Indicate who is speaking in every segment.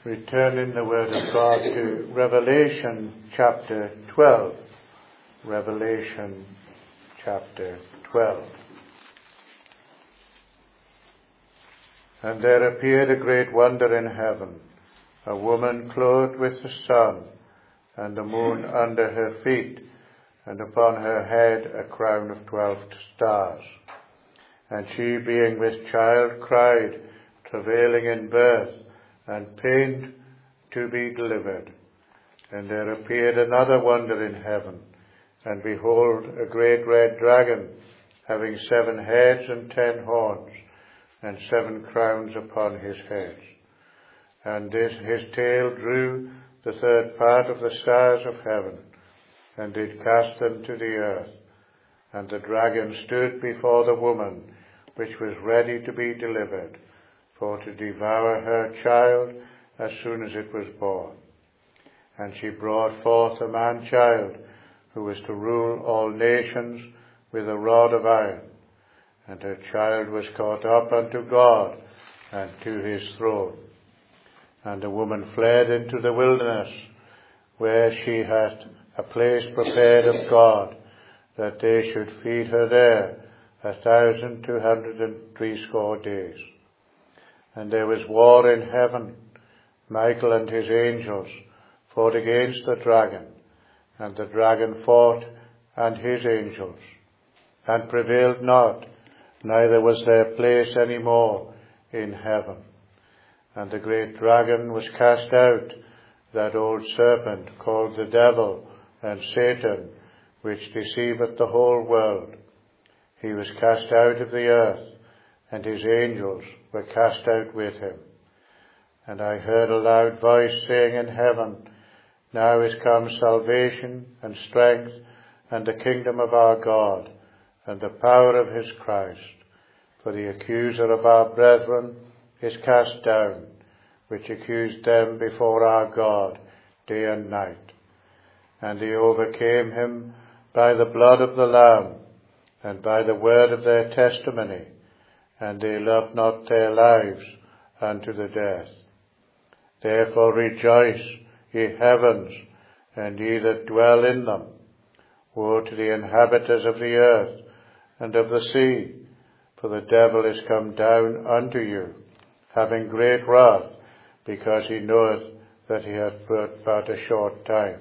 Speaker 1: We turn in the Word of God to Revelation chapter 12. Revelation chapter 12. And there appeared a great wonder in heaven, a woman clothed with the sun, and the moon under her feet, and upon her head a crown of 12 stars. And she, being with child, cried, travailing in birth, and pained to be delivered. And there appeared another wonder in heaven, and behold, a great red dragon, having 7 heads and 10 horns, and 7 crowns upon his heads. And his tail drew the third part of the stars of heaven, and did cast them to the earth. And the dragon stood before the woman, which was ready to be delivered, for to devour her child as soon as it was born. And she brought forth a man-child, who was to rule all nations with a rod of iron. And her child was caught up unto God and to his throne. And the woman fled into the wilderness, where she had a place prepared of God, that they should feed her there 1,260 days. And there was war in heaven. Michael and his angels fought against the dragon, and the dragon fought and his angels, and prevailed not, neither was there place any more in heaven. And the great dragon was cast out, that old serpent called the devil and Satan, which deceiveth the whole world. He was cast out of the earth, and his angels were cast out with him. And I heard a loud voice saying in heaven, Now is come salvation and strength and the kingdom of our God and the power of his Christ. For the accuser of our brethren is cast down, which accused them before our God day and night. And they overcame him by the blood of the Lamb and by the word of their testimony, and they loved not their lives unto the death. Therefore rejoice, ye heavens, and ye that dwell in them. Woe to the inhabitants of the earth and of the sea, for the devil is come down unto you, having great wrath, because he knoweth that he hath but a short time.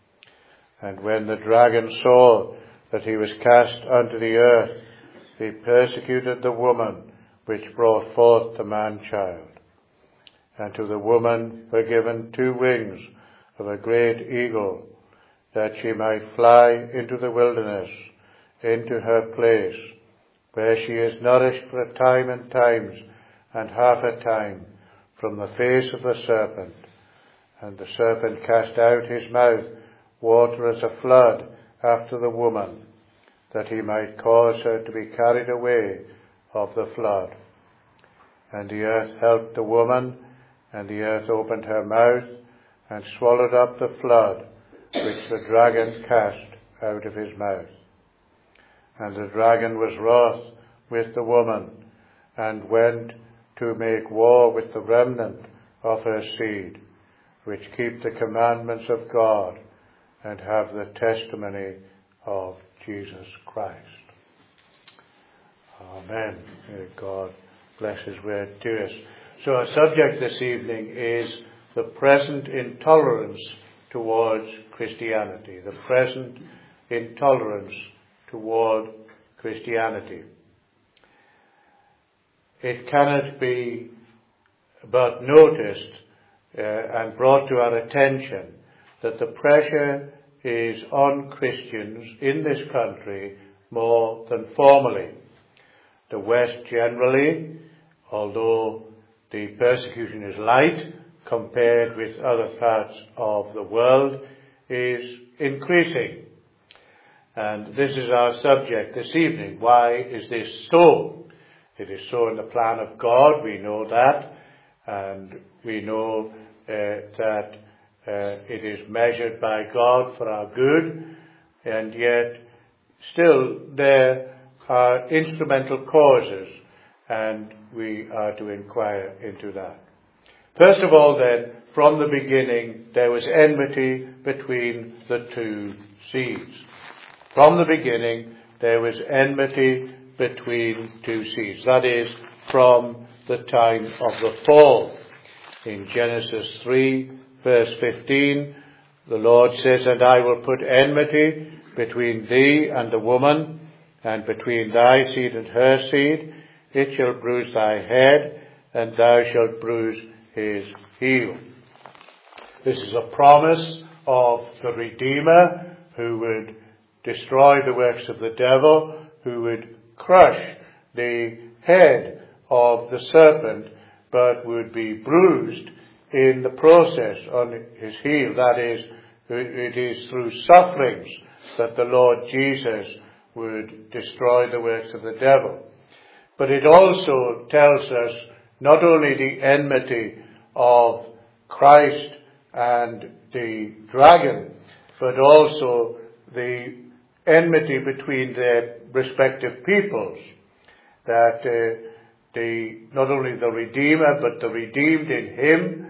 Speaker 1: And when the dragon saw that he was cast unto the earth, he persecuted the woman which brought forth the man-child. And to the woman were given 2 wings of a great eagle, that she might fly into the wilderness, into her place, where she is nourished for a time and times and half a time from the face of the serpent. And the serpent cast out his mouth water as a flood after the woman, that he might cause her to be carried away of the flood. And the earth helped the woman, and the earth opened her mouth, and swallowed up the flood, which the dragon cast out of his mouth. And the dragon was wroth with the woman, and went to make war with the remnant of her seed, which keep the commandments of God, and have the testimony of Jesus Christ. Amen. May God bless his word to us. So our subject this evening is the present intolerance towards Christianity. The present intolerance toward Christianity. It cannot be but noticed and brought to our attention that the pressure is on Christians in this country more than formerly. The West generally, although the persecution is light compared with other parts of the world, is increasing. And this is our subject this evening. Why is this so? It is so in the plan of God, we know that, and we know that it is measured by God for our good, and yet still there are instrumental causes, and we are to inquire into that. First of all then, from the beginning, there was enmity between the two seeds. From the beginning, there was enmity between two seeds. That is, from the time of the fall. In Genesis 3, verse 15, the Lord says, "And I will put enmity between thee and the woman, and between thy seed and her seed. It shall bruise thy head, and thou shalt bruise his heel." This is a promise of the Redeemer who would destroy the works of the devil, who would crush the head of the serpent, but would be bruised in the process on his heel. That is, it is through sufferings that the Lord Jesus would destroy the works of the devil. But it also tells us not only the enmity of Christ and the dragon, but also the enmity between their respective peoples. That not only the Redeemer, but the redeemed in him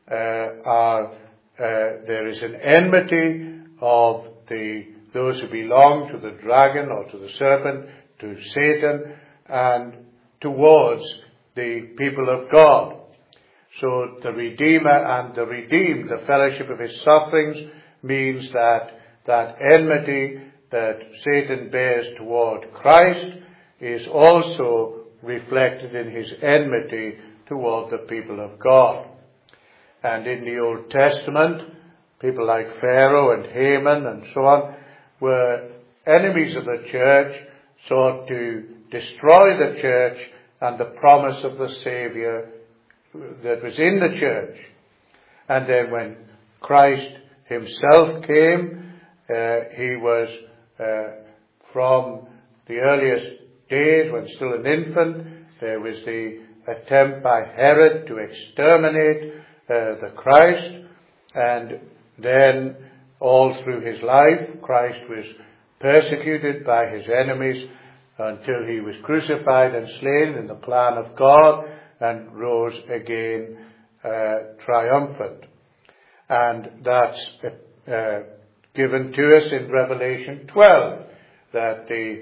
Speaker 1: there is an enmity of those who belong to the dragon or to the serpent, to Satan, and towards the people of God. So the Redeemer and the redeemed, the fellowship of his sufferings, means that enmity that Satan bears toward Christ is also reflected in his enmity toward the people of God. And in the Old Testament, people like Pharaoh and Haman and so on were enemies of the church, sought to destroy the church and the promise of the Saviour that was in the church. And then when Christ himself came, he was from the earliest days, when still an infant, there was the attempt by Herod to exterminate the Christ, and then all through his life Christ was persecuted by his enemies until he was crucified and slain in the plan of God and rose again triumphant. And that's given to us in Revelation 12, that the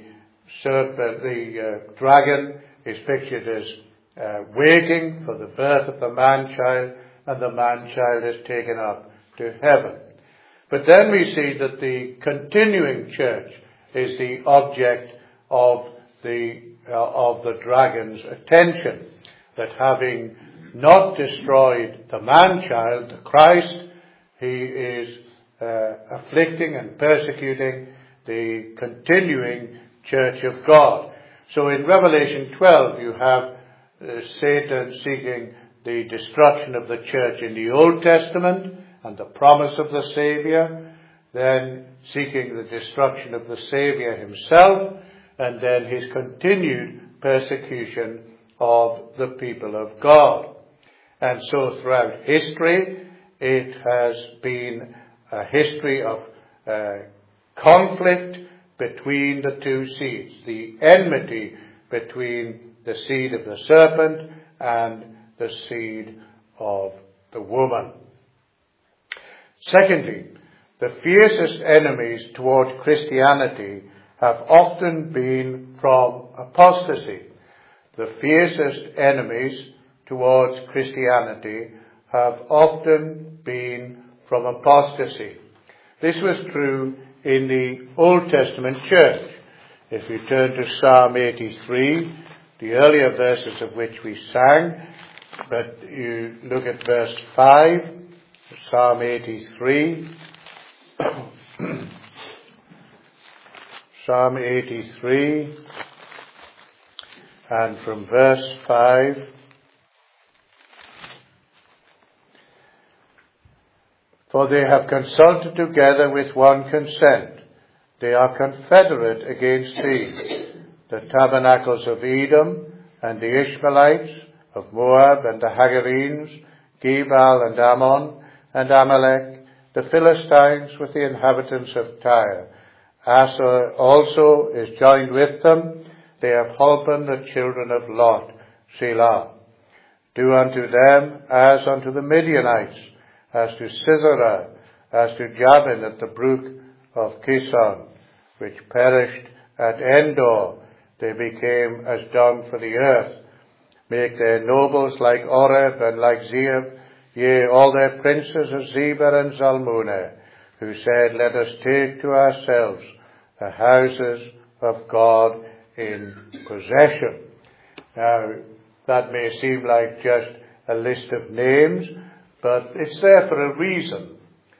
Speaker 1: dragon is pictured as waiting for the birth of the man-child, and the man-child is taken up to heaven. But then we see that the continuing church is the object of the dragon's attention, that having not destroyed the man-child, the Christ, he is afflicting and persecuting the continuing church of God. So in Revelation 12 you have Satan seeking the destruction of the church in the Old Testament and the promise of the Saviour, then seeking the destruction of the Saviour himself, and then his continued persecution of the people of God. And so throughout history it has been a history of conflict between the two seeds, the enmity between the seed of the serpent and the seed of the woman. Secondly, the fiercest enemies toward Christianity have often been from apostasy. The fiercest enemies towards Christianity have often been from apostasy. This was true in the Old Testament church. If you turn to Psalm 83, the earlier verses of which we sang, but you look at verse 5, Psalm 83, Psalm 83, and from verse 5, "For they have consulted together with one consent. They are confederate against thee, the tabernacles of Edom, and the Ishmaelites, of Moab, and the Hagarenes, Gebal, and Ammon, and Amalek, the Philistines with the inhabitants of Tyre. Asher also is joined with them. They have holpen the children of Lot, Selah. Do unto them as unto the Midianites, as to Sisera, as to Jabin at the brook of Kishon, which perished at Endor. They became as dung for the earth. Make their nobles like Oreb and like Zeeb, yea, all their princes as Zebah and Zalmunna, who said, let us take to ourselves the houses of God in possession. Now, that may seem like just a list of names, but it's there for a reason.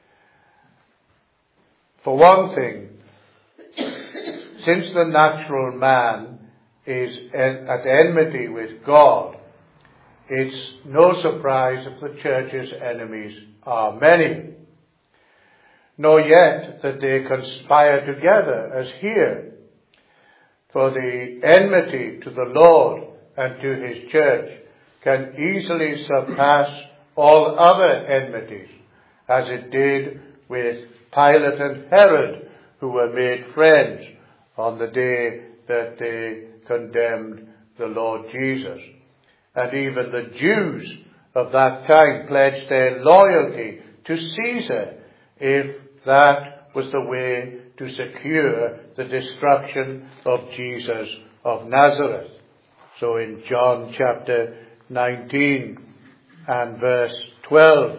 Speaker 1: For one thing, since the natural man is at enmity with God, it's no surprise if the church's enemies are many. Nor yet that they conspire together, as here. For the enmity to the Lord and to his church can easily surpass all other enmities, as it did with Pilate and Herod, who were made friends on the day that they condemned the Lord Jesus. And even the Jews of that time pledged their loyalty to Caesar if that was the way to secure the destruction of Jesus of Nazareth. So in John chapter 19 and verse 12,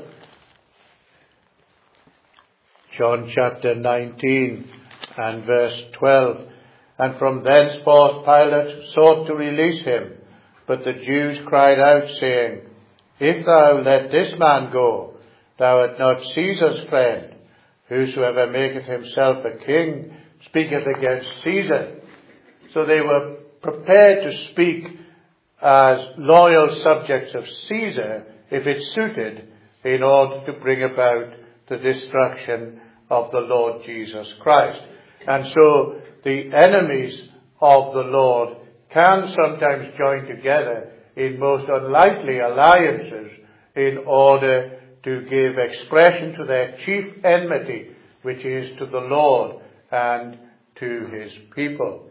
Speaker 1: John chapter 19 and verse 12, and from thenceforth Pilate sought to release him, but the Jews cried out, saying, if thou let this man go, thou art not Caesar's friend. Whosoever maketh himself a king speaketh against Caesar. So they were prepared to speak as loyal subjects of Caesar if it suited, in order to bring about the destruction of the Lord Jesus Christ. And so the enemies of the Lord can sometimes join together in most unlikely alliances in order to give expression to their chief enmity, which is to the Lord and to his people.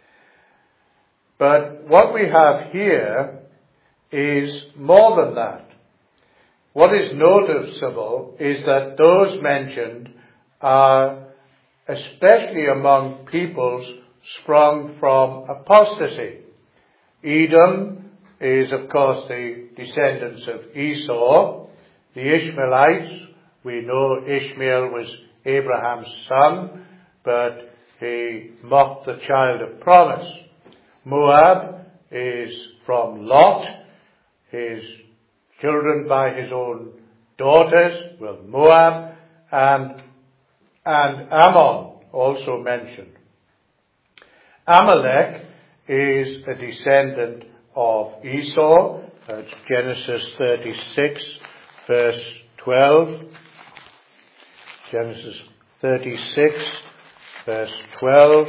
Speaker 1: But what we have here is more than that. What is noticeable is that those mentioned are especially among peoples sprung from apostasy. Edom is, of course, the descendants of Esau. The Ishmaelites, we know Ishmael was Abraham's son, but he mocked the child of promise. Moab is from Lot, his children by his own daughters, well, Moab, and Ammon also mentioned. Amalek is a descendant of Esau. That's Genesis 36, verse 12. Genesis 36, verse 12.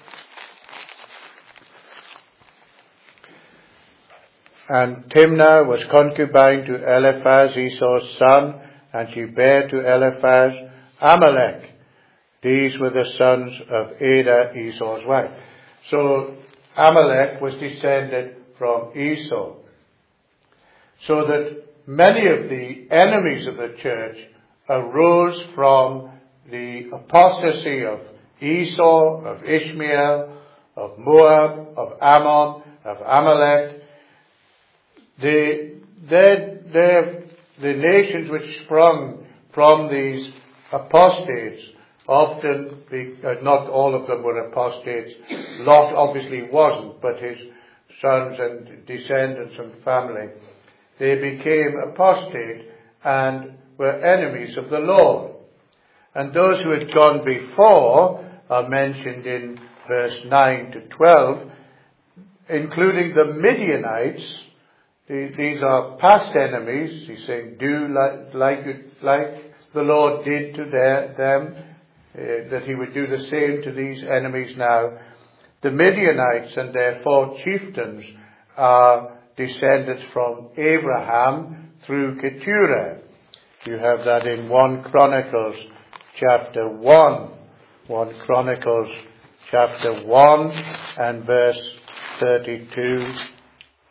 Speaker 1: And Timnah was concubine to Eliphaz, Esau's son, and she bare to Eliphaz Amalek. These were the sons of Adah, Esau's wife. So Amalek was descended from Esau. So that many of the enemies of the church arose from the apostasy of Esau, of Ishmael, of Moab, of Ammon, of Amalek. The nations which sprung from these apostates, often, not all of them were apostates. Lot obviously wasn't, but his sons and descendants and family, they became apostate and were enemies of the Lord. And those who had gone before are mentioned in verse 9 to 12, including the Midianites. These are past enemies. He's saying, do like the Lord did to them, that he would do the same to these enemies now. The Midianites and their 4 chieftains are descended from Abraham through Keturah. You have that in 1 Chronicles chapter 1. 1 Chronicles chapter 1 and verse 32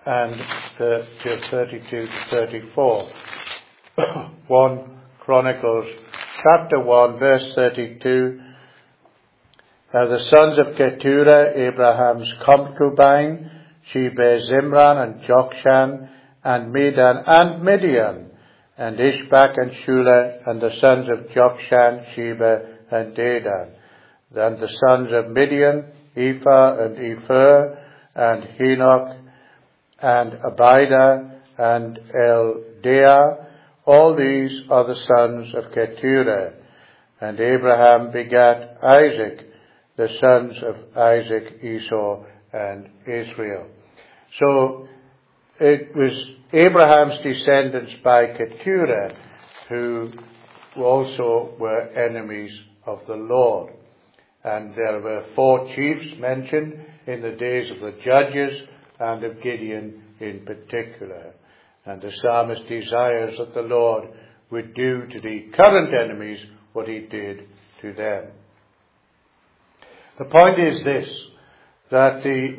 Speaker 1: and 32 to 34. 1 Chronicles chapter 1 verse 32. Now the sons of Keturah, Abraham's concubine, she bare Zimran and Jokshan and Medan and Midian, and Ishbak and Shula, and the sons of Jokshan, Sheba and Dedan. Then the sons of Midian, Ephah and Epher, and Henoch, and Abida, and Eldaah. All these are the sons of Keturah. And Abraham begat Isaac, the sons of Isaac, Esau, and Israel. So it was Abraham's descendants by Keturah who also were enemies of the Lord. And there were 4 chiefs mentioned in the days of the Judges and of Gideon in particular. And the psalmist desires that the Lord would do to the current enemies what he did to them. The point is this, that the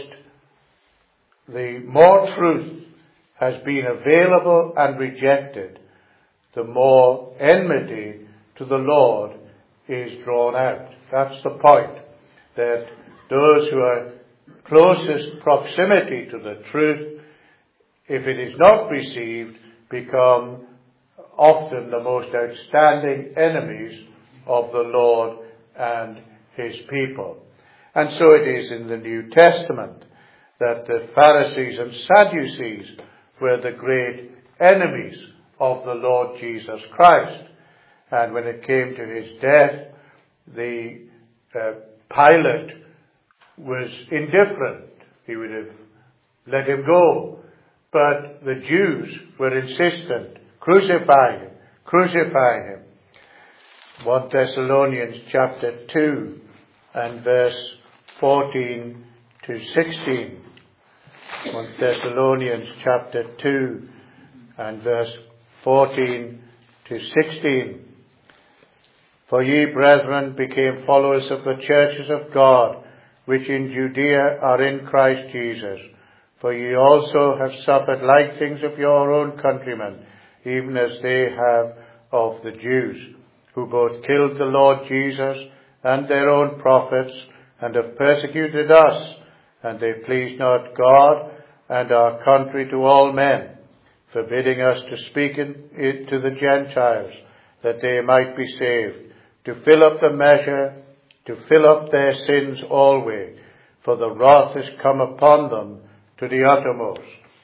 Speaker 1: more truth has been available and rejected, the more enmity to the Lord is drawn out. That's the point, that those who are closest proximity to the truth, if it is not received, become often the most outstanding enemies of the Lord and his people. And so it is in the New Testament that the Pharisees and Sadducees were the great enemies of the Lord Jesus Christ. And when it came to his death, the Pilate was indifferent. He would have let him go. But the Jews were insistent. Crucify him. Crucify him. 1 Thessalonians chapter 2 and verse 14 to 16. 1 Thessalonians chapter 2 and verse 14 to 16. For ye, brethren, became followers of the churches of God, which in Judea are in Christ Jesus. For ye also have suffered like things of your own countrymen, even as they have of the Jews, who both killed the Lord Jesus and their own prophets, and have persecuted us, and they please not God and our country to all men, forbidding us to speak it to the Gentiles, that they might be saved, to fill up the measure, to fill up their sins always, for the wrath is come upon them to the uttermost.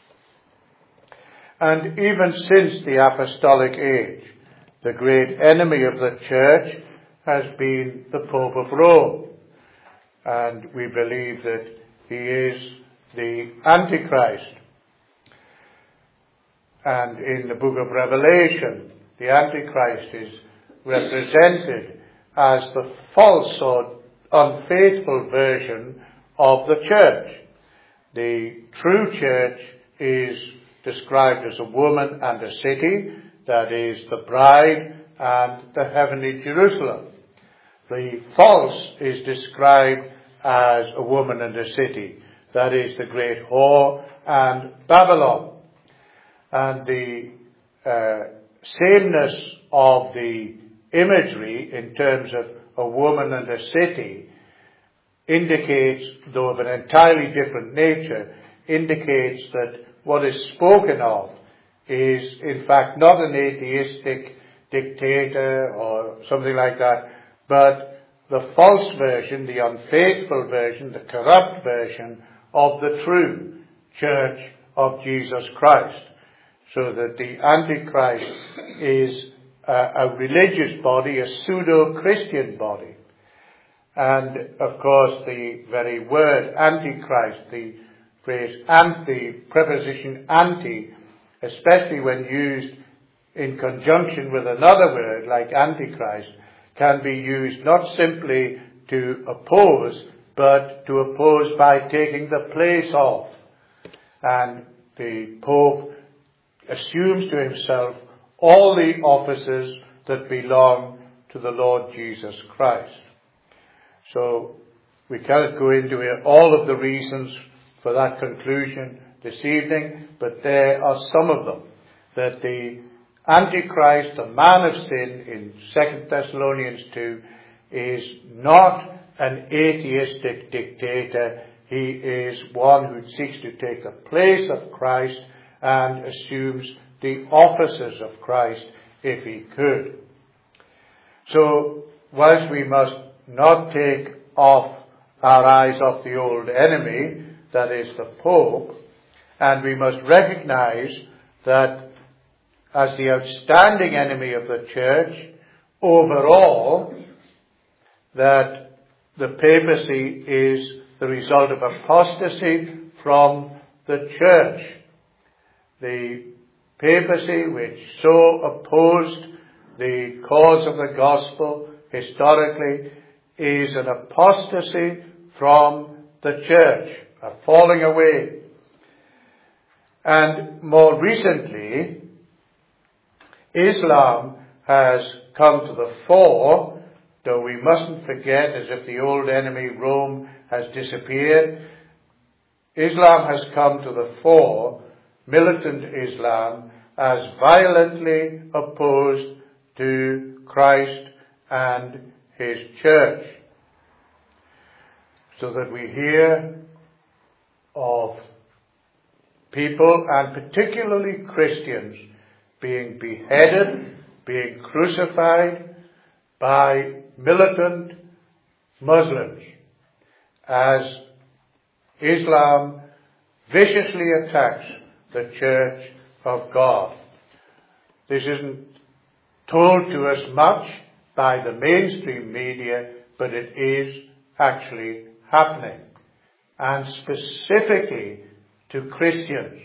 Speaker 1: And even since the apostolic age, the great enemy of the church has been the Pope of Rome. And we believe that he is the Antichrist. And in the book of Revelation, the Antichrist is represented as the false or unfaithful version of the church. The true church is described as a woman and a city, that is the bride and the heavenly Jerusalem. The false is described as a woman and a city, that is the great whore and Babylon. And the sameness of the imagery in terms of a woman and a city indicates, though of an entirely different nature, indicates that what is spoken of is in fact not an atheistic dictator or something like that, but the false version, the unfaithful version, the corrupt version of the true church of Jesus Christ. So that the Antichrist is a religious body, a pseudo-Christian body. And of course the very word Antichrist, the phrase the preposition anti, especially when used in conjunction with another word like Antichrist, can be used not simply to oppose, but to oppose by taking the place of. And the Pope assumes to himself all the offices that belong to the Lord Jesus Christ. So we cannot go into all of the reasons for that conclusion, this evening, but there are some of them. That the Antichrist, the man of sin in 2 Thessalonians 2, is not an atheistic dictator. He is one who seeks to take the place of Christ and assumes the offices of Christ if he could. So, whilst we must not take off our eyes off the old enemy, that is the Pope, and we must recognize that as the outstanding enemy of the church overall, that the papacy is the result of apostasy from the church. The papacy, which so opposed the cause of the gospel historically, is an apostasy from the church, a falling away. And more recently, Islam has come to the fore, though we mustn't forget, as if the old enemy Rome has disappeared, Islam has come to the fore, militant Islam, as violently opposed to Christ and his church. So that we hear of people, and particularly Christians, being beheaded, being crucified by militant Muslims as Islam viciously attacks the Church of God. This isn't told to us much by the mainstream media, but it is actually happening, and specifically to Christians.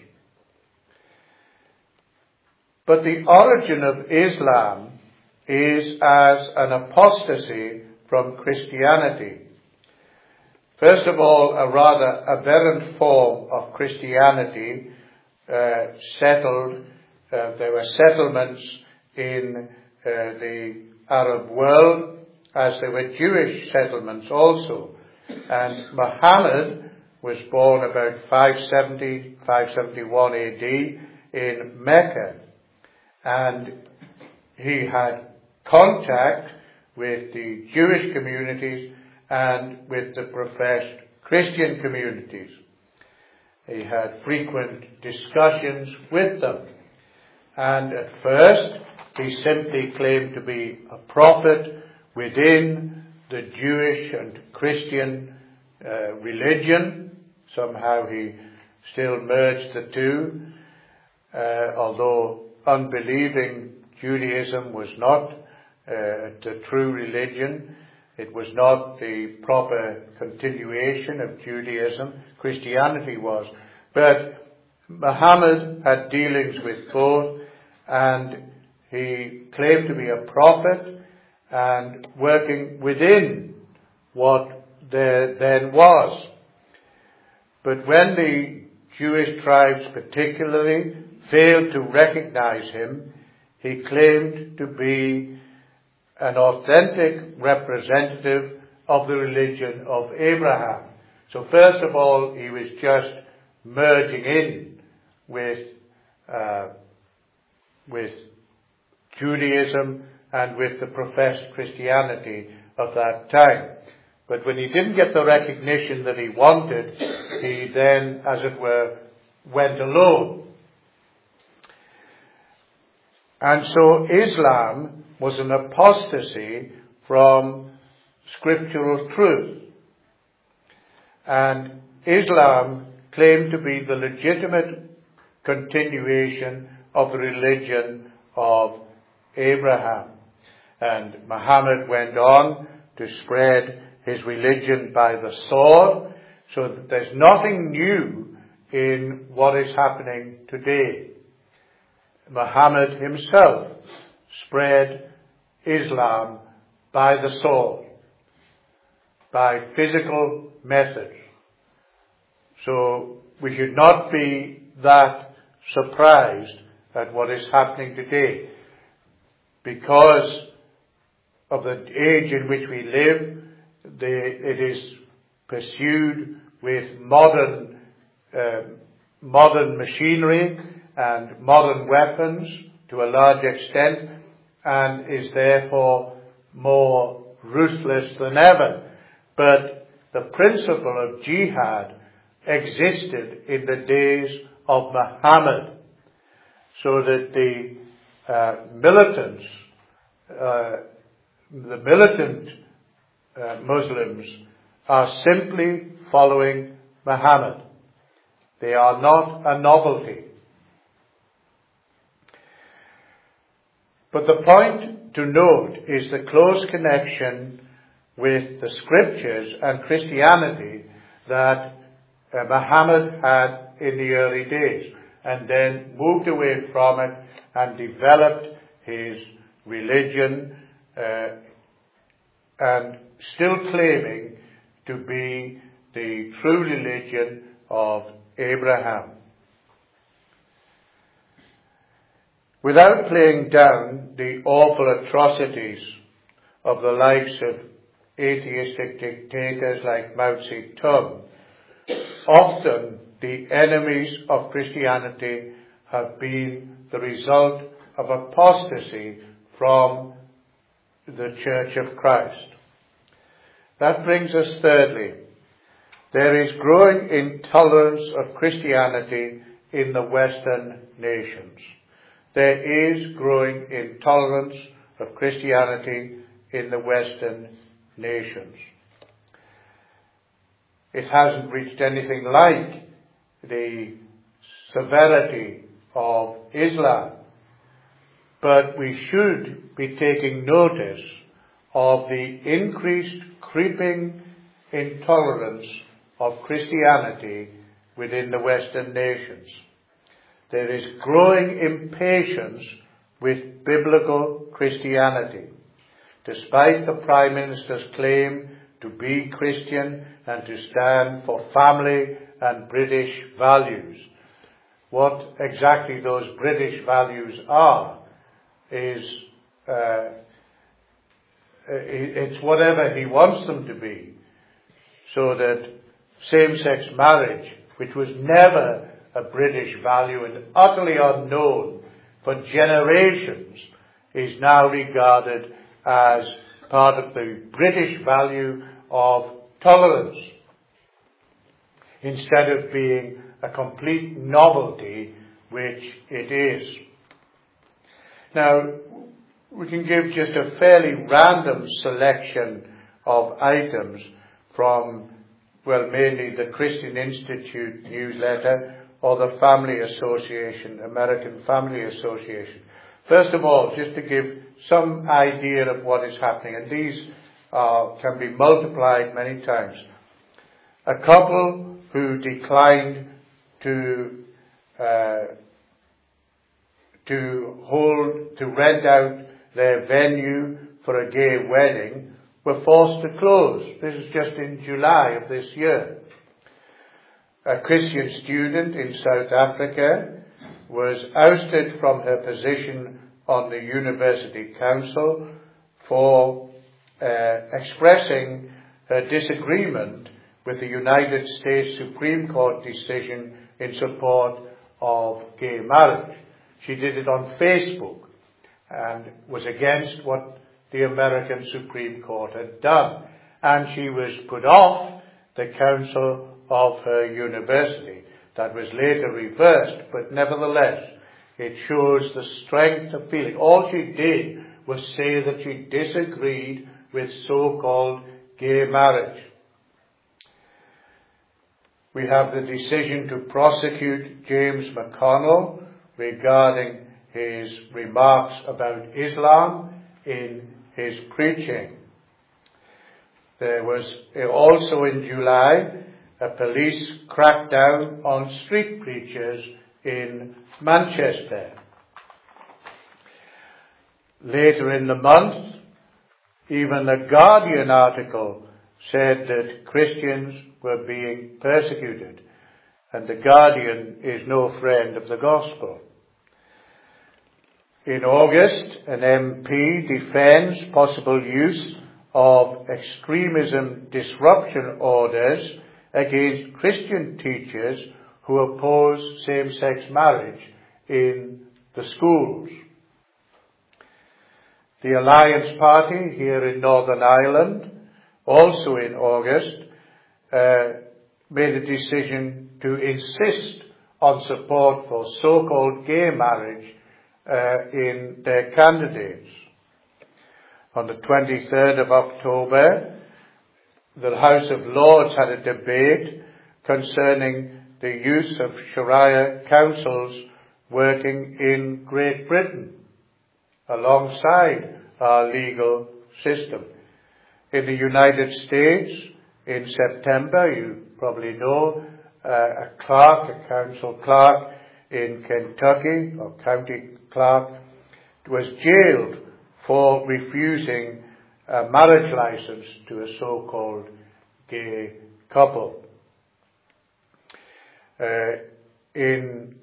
Speaker 1: But the origin of Islam is as an apostasy from Christianity. First of all, a rather aberrant form of Christianity settled. There were settlements in the Arab world, as there were Jewish settlements also. And Muhammad was born about 570, 571 AD in Mecca. And he had contact with the Jewish communities and with the professed Christian communities. He had frequent discussions with them. And at first, he simply claimed to be a prophet within the Jewish and Christian religion. Somehow he still merged the two, although unbelieving Judaism was not the true religion. It was not the proper continuation of Judaism. Christianity was. But Muhammad had dealings with both, and he claimed to be a prophet and working within what there then was. But when the Jewish tribes particularly failed to recognize him, he claimed to be an authentic representative of the religion of Abraham. So first of all, he was just merging in with Judaism and with the professed Christianity of that time. But when he didn't get the recognition that he wanted, he then, as it were, went alone. And so Islam was an apostasy from scriptural truth. And Islam claimed to be the legitimate continuation of the religion of Abraham. And Muhammad went on to spread his religion by the sword, so that there's nothing new in what is happening today. Muhammad himself spread Islam by the sword, by physical methods. So we should not be that surprised at what is happening today. Because of the age in which we live, it is pursued with modern modern machinery and modern weapons to a large extent, and is therefore more ruthless than ever. But the principle of jihad existed in the days of Muhammad, so that the militant Muslims are simply following Muhammad. They are not a novelty. But the point to note is the close connection with the scriptures and Christianity that Muhammad had in the early days, and then moved away from it and developed his religion, and still claiming to be the true religion of Abraham. Without playing down the awful atrocities of the likes of atheistic dictators like Mao Zedong, often the enemies of Christianity have been the result of apostasy from the Church of Christ. That brings us thirdly. There is growing intolerance of Christianity in the Western nations. There is growing intolerance of Christianity in the Western nations. It hasn't reached anything like the severity of Islam, but we should be taking notice of the increased creeping intolerance of Christianity within the Western nations. There is growing impatience with biblical Christianity. Despite the Prime Minister's claim to be Christian and to stand for family and British values, what exactly those British values are is it's whatever he wants them to be, so that same-sex marriage, which was never a British value and utterly unknown for generations, is now regarded as part of the British value of tolerance, instead of being a complete novelty, which it is. Now, we can give just a fairly random selection of items from, well, mainly the Christian Institute newsletter or the Family Association, American Family Association. First of all, just to give some idea of what is happening, and these can be multiplied many times. A couple who declined to rent out their venue for a gay wedding were forced to close. This is just in July of this year. A Christian student in South Africa was ousted from her position on the University Council for expressing her disagreement with the United States Supreme Court decision in support of gay marriage. She did it on Facebook and was against what the American Supreme Court had done. And she was put off the council of her university. That was later reversed, but nevertheless, it shows the strength of feeling. All she did was say that she disagreed with so-called gay marriage. We have the decision to prosecute James McConnell regarding his remarks about Islam in his preaching. There was also in July a police crackdown on street preachers in Manchester. Later in the month, even a Guardian article said that Christians were being persecuted, and the Guardian is no friend of the gospel. In August, an MP defends possible use of extremism disruption orders against Christian teachers who oppose same-sex marriage in the schools. The Alliance Party here in Northern Ireland, also in August, made a decision to insist on support for so-called gay marriage in their candidates. On the 23rd of October, the House of Lords had a debate concerning the use of Sharia councils working in Great Britain alongside our legal system. In the United States, in September, you probably know, a council clerk in Kentucky, or county clerk, was jailed for refusing a marriage license to a so-called gay couple. In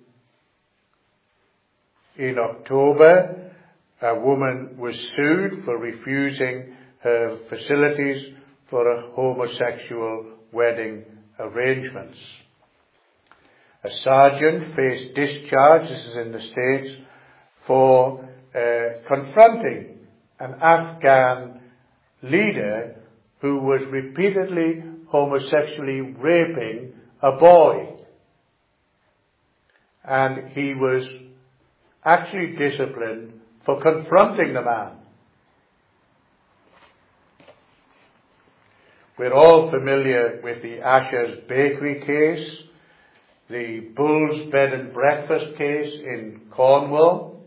Speaker 1: October, a woman was sued for refusing her facilities for a homosexual wedding arrangements. A sergeant faced discharge, this is in the States, for confronting an Afghan leader who was repeatedly homosexually raping a boy. And he was actually disciplined for confronting the man. We're all familiar with the Asher's Bakery case, the Bull's Bed and Breakfast case in Cornwall.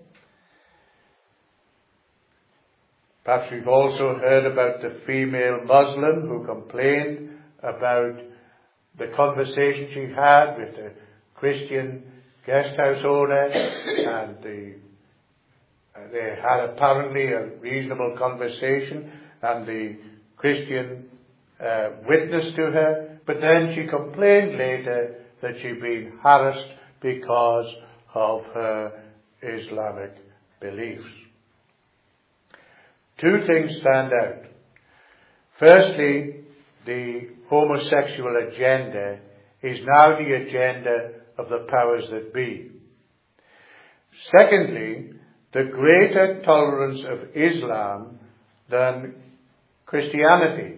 Speaker 1: Perhaps we've also heard about the female Muslim who complained about the conversation she had with the Christian guest house owner, and they had apparently a reasonable conversation, and the Christian witnessed to her, but then she complained later that she'd been harassed because of her Islamic beliefs. Two things stand out. Firstly, the homosexual agenda is now the agenda of the powers that be. Secondly, the greater tolerance of Islam than Christianity.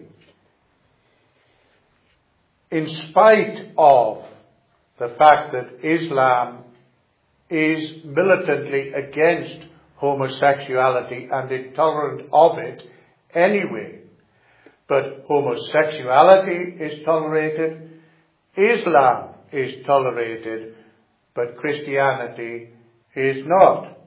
Speaker 1: In spite of the fact that Islam is militantly against homosexuality and intolerant of it anyway, but homosexuality is tolerated, Islam is tolerated, but Christianity is not.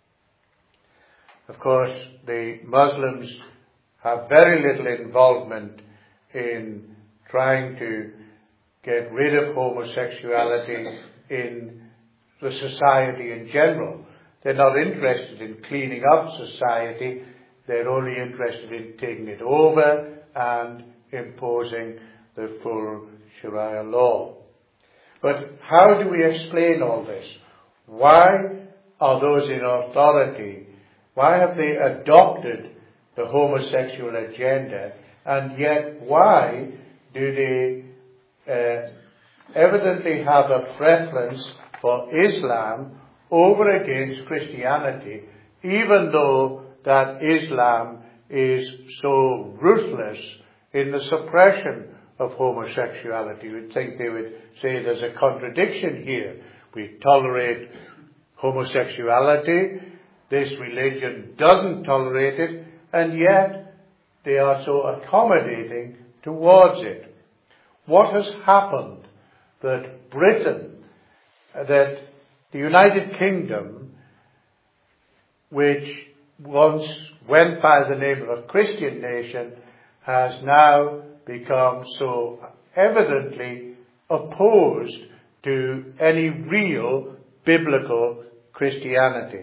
Speaker 1: Of course, the Muslims have very little involvement in trying to get rid of homosexuality in the society in general. They're not interested in cleaning up society. They're only interested in taking it over and imposing the full Sharia law. But how do we explain all this? Why are those in authority, why have they adopted the homosexual agenda, and yet why do they evidently have a preference for Islam over against Christianity, even though that Islam is so ruthless in the suppression of homosexuality? You would think they would say there's a contradiction here. We tolerate homosexuality, this religion doesn't tolerate it, and yet they are so accommodating towards it. What has happened that Britain, that the United Kingdom, which once went by the name of a Christian nation, has now become so evidently opposed to any real biblical Christianity?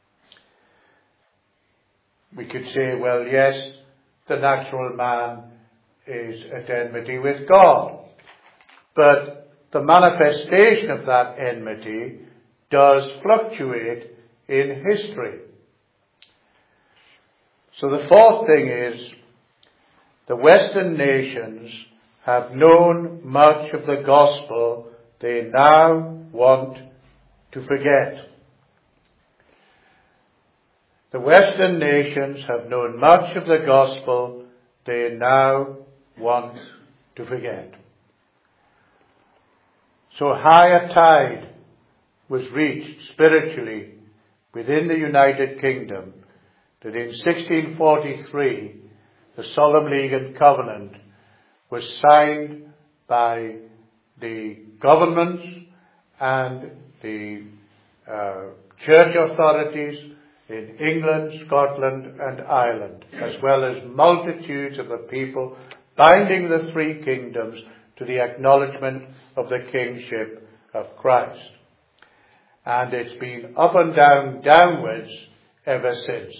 Speaker 1: We could say, well, yes, the natural man is at enmity with God, but the manifestation of that enmity does fluctuate in history. So the fourth thing is, the Western nations have known much of the gospel they now want to forget. The Western nations have known much of the gospel they now want to forget. So high a tide was reached spiritually within the United Kingdom that in 1643 the Solemn League and Covenant was signed by the governments and the church authorities in England, Scotland and Ireland, as well as multitudes of the people, binding the three kingdoms to the acknowledgement of the kingship of Christ. And it's been up and down, downwards ever since.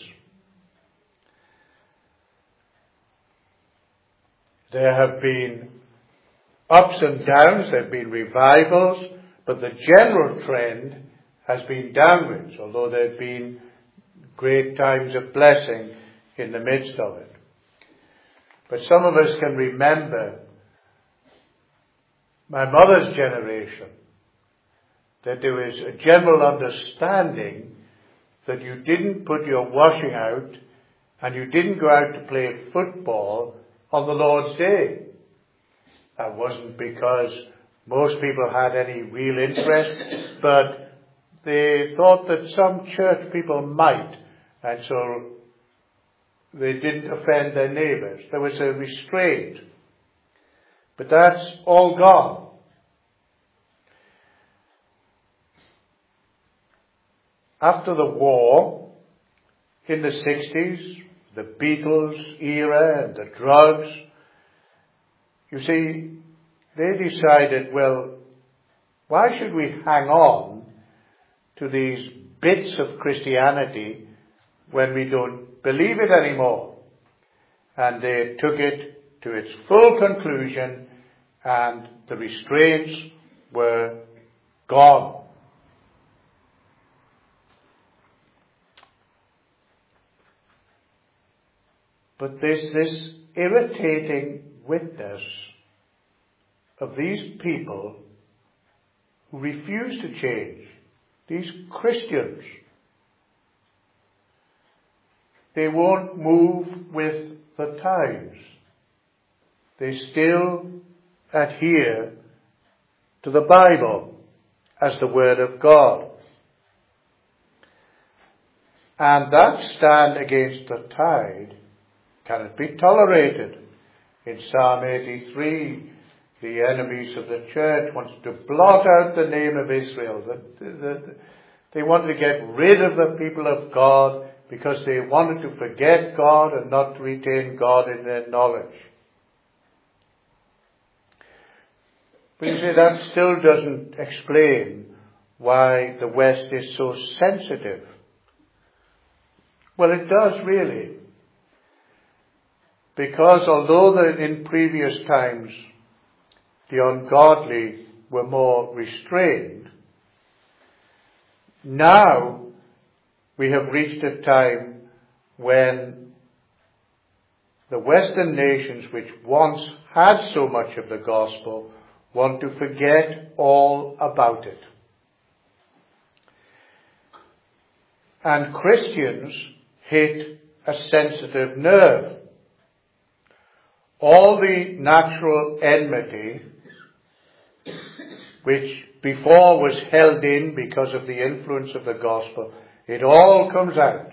Speaker 1: There have been ups and downs, there have been revivals, but the general trend has been downwards, although there have been great times of blessing in the midst of it. But some of us can remember my mother's generation, that there was a general understanding that you didn't put your washing out and you didn't go out to play football on the Lord's Day. That wasn't because most people had any real interest, but they thought that some church people might, and so they didn't offend their neighbours. There was a restraint. But that's all gone. After the war, in the 60s, the Beatles era and the drugs, you see, they decided, well, why should we hang on to these bits of Christianity when we don't believe it anymore? And they took it to its full conclusion, and the restraints were gone. But there's this irritating witness of these people who refuse to change, these Christians. They won't move with the times. They still adhere to the Bible as the Word of God. And that stand against the tide cannot be tolerated. In Psalm 83, the enemies of the church wanted to blot out the name of Israel. They wanted to get rid of the people of God because they wanted to forget God and not to retain God in their knowledge. But you see, that still doesn't explain why the West is so sensitive. Well, it does really. Because although in previous times the ungodly were more restrained, now we have reached a time when the Western nations, which once had so much of the gospel, want to forget all about it. And Christians hit a sensitive nerve. All the natural enmity, which before was held in because of the influence of the gospel, it all comes out.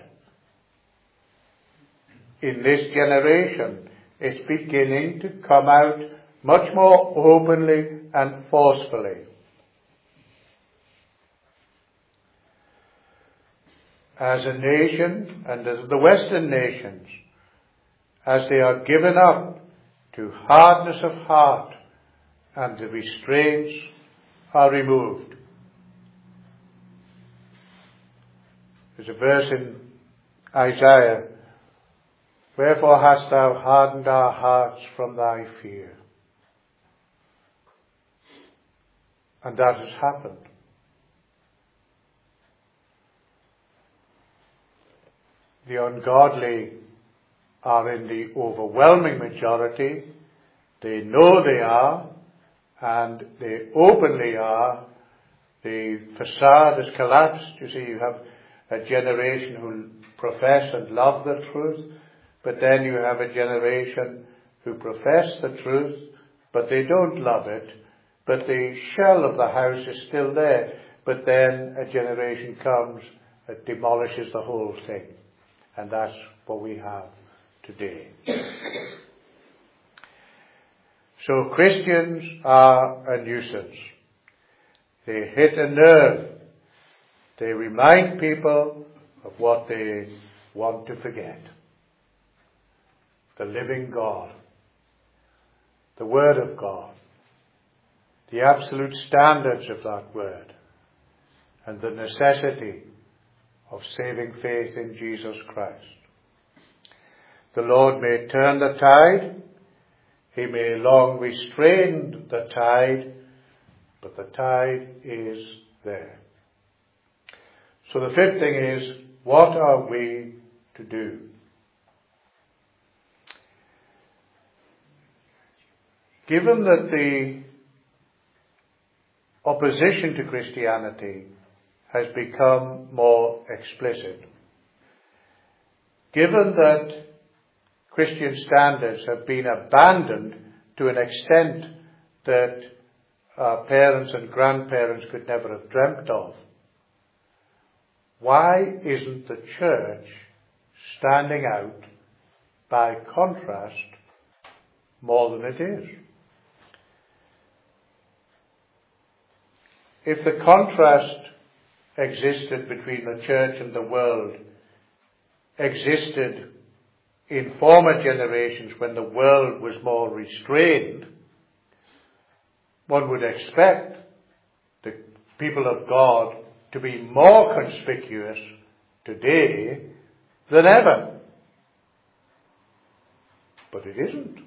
Speaker 1: In this generation, it's beginning to come out much more openly and forcefully. As a nation, and as the Western nations, as they are given up to hardness of heart and the restraints are removed. There's a verse in Isaiah, "Wherefore hast thou hardened our hearts from thy fear?" And that has happened. The ungodly are in the overwhelming majority. They know they are. and they openly are. The facade has collapsed. You see, you have a generation who profess and love the truth, but then you have a generation who profess the truth, but they don't love it, but the shell of the house is still there. But then a generation comes that demolishes the whole thing. And that's what we have today. So Christians are a nuisance. They hit a nerve. They remind people of what they want to forget. The living God. The Word of God. The absolute standards of that Word. And the necessity of saving faith in Jesus Christ. The Lord may turn the tide. He may long restrain the tide. But the tide is there. So the fifth thing is, what are we to do? Given that the opposition to Christianity has become more explicit, given that Christian standards have been abandoned to an extent that our parents and grandparents could never have dreamt of, why isn't the church standing out by contrast more than it is? If the contrast existed between the church and the world existed in former generations when the world was more restrained, one would expect the people of God to be more conspicuous today than ever. But it isn't.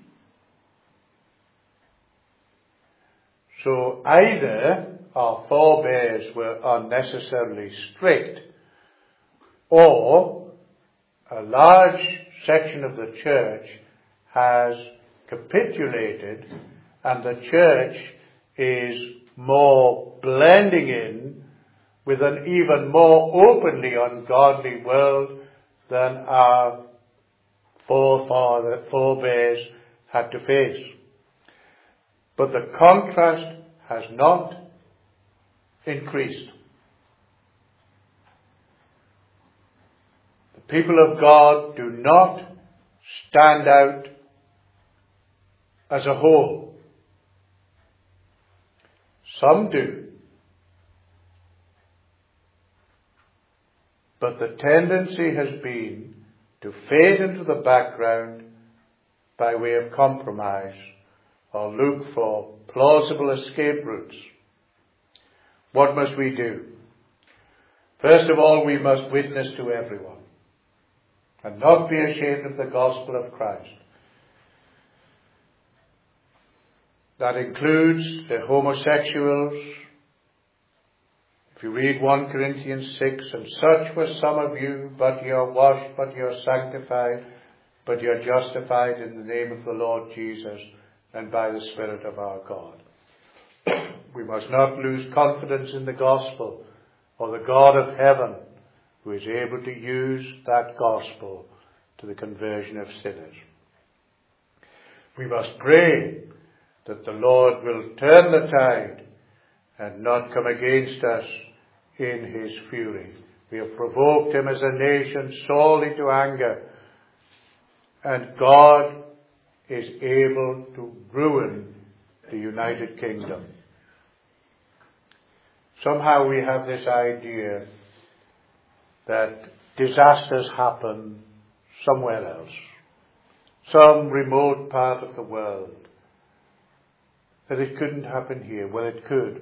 Speaker 1: So either our forebears were unnecessarily strict, or a large section of the church has capitulated, and the church is more blending in with an even more openly ungodly world than our forebears had to face. But the contrast has not increased. The people of God do not stand out as a whole. Some do. But the tendency has been to fade into the background by way of compromise or look for plausible escape routes. What must we do? First of all, we must witness to everyone and not be ashamed of the gospel of Christ. That includes the homosexuals. If you read 1 Corinthians 6, and such were some of you, but you are washed, but you are sanctified, but you are justified in the name of the Lord Jesus and by the Spirit of our God. We must not lose confidence in the gospel or the God of heaven who is able to use that gospel to the conversion of sinners. We must pray that the Lord will turn the tide and not come against us in his fury. We have provoked him as a nation sorely to anger, and God is able to ruin the United Kingdom. Somehow we have this idea that disasters happen somewhere else, some remote part of the world, that it couldn't happen here. Well, it could.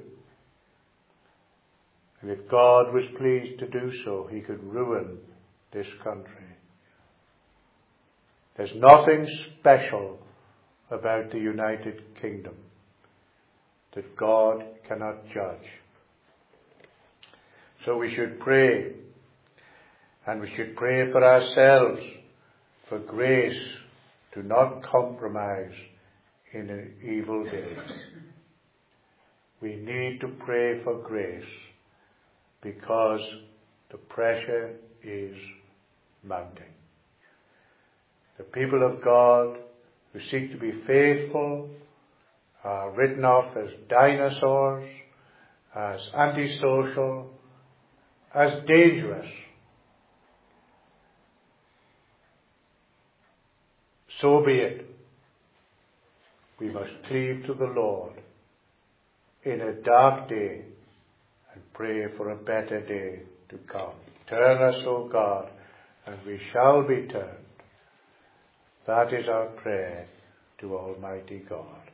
Speaker 1: And if God was pleased to do so, he could ruin this country. There's nothing special about the United Kingdom that God cannot judge. So we should pray, and we should pray for ourselves for grace to not compromise in an evil day. We need to pray for grace because the pressure is mounting. The people of God who seek to be faithful are written off as dinosaurs, as antisocial, as dangerous. So be it. We must cleave to the Lord in a dark day and pray for a better day to come. Turn us, O God, and we shall be turned. That is our prayer to Almighty God.